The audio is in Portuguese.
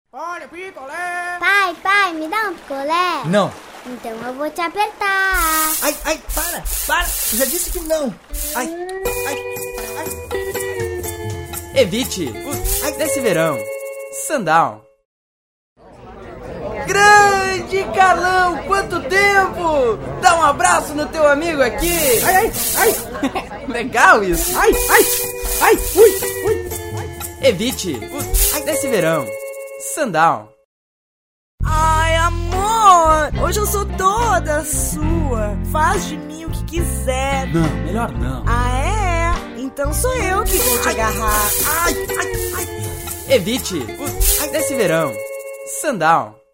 Olha, picolé! Pai, me dá um picolé? Não. Então eu vou te apertar. Ai, para! Eu já disse que não. Ai. Evite, nesse verão, Sandal. Grande Carlão, quanto tempo! Dá um abraço no teu amigo aqui! Ai! Legal isso! Ai! Ui! Evite, nesse verão, Sandal. Ai, amor, hoje eu sou toda sua. Faz de mim o que quiser. Não, melhor não. Ah, é? Então sou eu que vou te agarrar. Evite, nesse verão, Sandal.